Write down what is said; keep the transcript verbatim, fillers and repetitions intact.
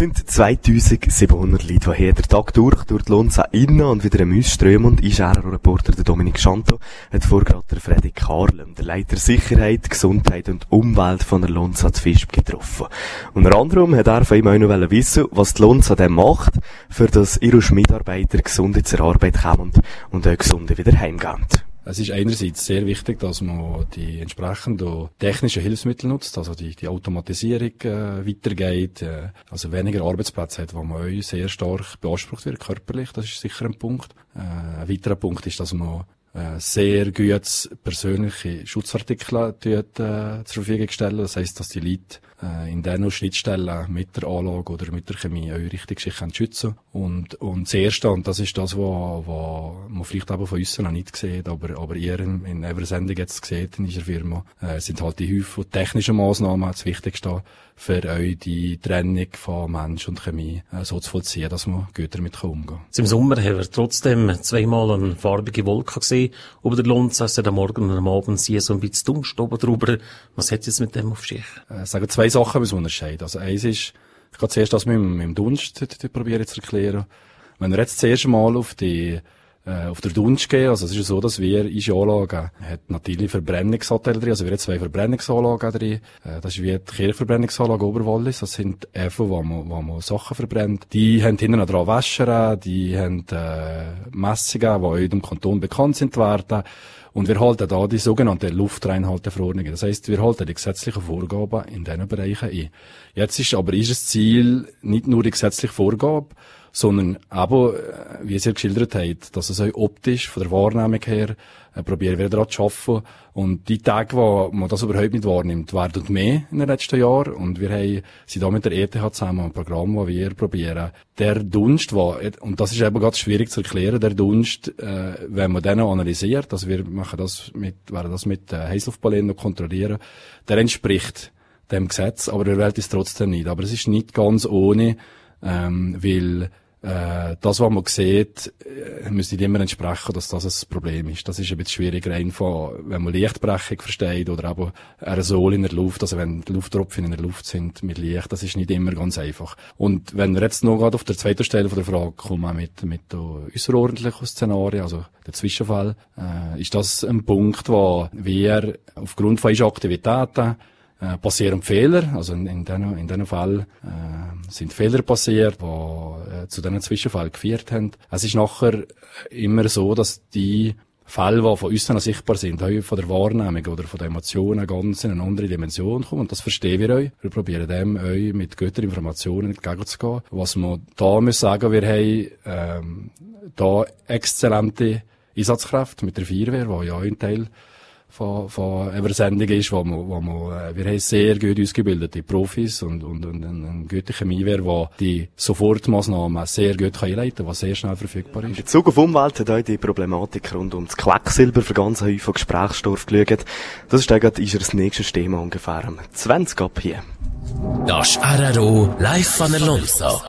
sind zweitausendsiebenhundert Leute, die hier den Tag durch, durch die Lonza innen und wieder am Ausströmen, und Einschärer-Reporter der Dominik Schanto hat vor gerade der Freddy Karlem, der Leiter Sicherheit, Gesundheit und Umwelt von der Lonza zu Visp, getroffen. Unter anderem hat er von ihm auch noch wissen, was die Lonza denn macht, für dass ihre Mitarbeiter gesund zur Arbeit kommen und auch gesund wieder heimgehen. Es ist einerseits sehr wichtig, dass man die entsprechenden technischen Hilfsmittel nutzt, also die, die Automatisierung äh, weitergeht, äh, also weniger Arbeitsplätze hat, wo man auch sehr stark beansprucht wird, körperlich, das ist sicher ein Punkt. Äh, ein weiterer Punkt ist, dass man äh, sehr gut persönliche Schutzartikel tut, äh, zur Verfügung stellen. Das heisst, dass die Leute äh, in diesen Schnittstellen mit der Anlage oder mit der Chemie auch richtig sich schützen können. Und, und das Erste, und das ist das, was, was man vielleicht aber von uns noch nicht sieht, aber, aber ihr in, in eurer Sendung jetzt seht in dieser Firma, äh, sind halt die Haufen technischen Massnahmen das Wichtigste für euch, die Trennung von Mensch und Chemie äh, so zu vollziehen, dass man gut damit umgehen kann. Im Sommer haben wir trotzdem zweimal eine farbige Wolke gesehen über der Lonza. Es hat am Morgen und am Abend sie so ein bisschen Dunst oben drüber. Was hat jetzt mit dem auf sich? Äh, sagen zwei Sachen müssen wir unterscheiden. Also eins ist, ich kann zuerst das mit dem, mit dem Dunst die, die probieren zu erklären. Wenn wir jetzt das erste Mal auf die äh, auf der Dunst gehen, also es ist ja so, dass wir unsere Anlage hat natürlich Verbrennungsanteile drin, also wir haben zwei Verbrennungsanlagen drin. Äh, das ist wie die Kehrverbrennungsanlage Oberwallis, das sind Öfen, wo man, wo man Sachen verbrennt. Die haben hinten dran Wäscher, die haben äh, Messungen, die auch im Kanton bekannt sind werden. Und wir halten da die sogenannte Luftreinhalteverordnung. Das heisst, wir halten die gesetzlichen Vorgaben in diesen Bereichen ein. Jetzt ist aber ist das Ziel nicht nur die gesetzliche Vorgabe, sondern aber, wie Sie geschildert haben, dass es auch optisch, von der Wahrnehmung her, äh, probieren wir daran zu arbeiten. Und die Tage, wo man das überhaupt nicht wahrnimmt, werden mehr in den letzten Jahren. Und wir haben, sind da mit der E T H zusammen ein Programm, wo wir probieren, der Dunst, wo, und das ist eben ganz schwierig zu erklären, der Dunst, äh, wenn man den analysiert, also wir machen das mit, werden das mit äh, Heißluftballon noch kontrollieren, der entspricht dem Gesetz, aber der Welt ist trotzdem nicht. Aber es ist nicht ganz ohne, ähm, weil Äh, das, was man sieht, äh, müsste nicht immer entsprechen, dass das ein Problem ist. Das ist ein bisschen schwieriger, einfach, wenn man Lichtbrechung versteht oder eben Aerosol in der Luft, also wenn die Lufttropfen in der Luft sind mit Licht, das ist nicht immer ganz einfach. Und wenn wir jetzt noch gerade auf der zweiten Stelle von der Frage kommen, mit, mit außerordentlichen Szenarien, also der Zwischenfall, äh, ist das ein Punkt, wo wir aufgrund von unseren Aktivitäten Äh, passieren Fehler, also in, in diesen in diesen Fall äh, sind Fehler passiert, die äh, zu diesen Zwischenfällen geführt haben. Es ist nachher immer so, dass die Fälle, die von uns sichtbar sind, auch von der Wahrnehmung oder von den Emotionen ganz in eine andere Dimension kommen. Und das verstehen wir euch. Wir probieren dem euch mit guten Informationen entgegenzugehen. Was wir da müssen sagen, wir haben ähm, da exzellente Einsatzkräfte mit der Feuerwehr, die ja auch ein Teil von, von einer Sendung ist, wo man, wo man, wir haben sehr gut ausgebildete Profis und, und, und eine gute Chemiewehr, die die Sofortmaßnahmen sehr gut einleiten kann, was sehr schnell verfügbar ist. In Bezug auf Umwelt hat auch die Problematik rund um das Quecksilber für ganz häufig Gesprächsstoff geschaut. Das ist gerade unser nächstes Thema ungefähr am zwanzig ab hier. Das R R O live von der Lonza.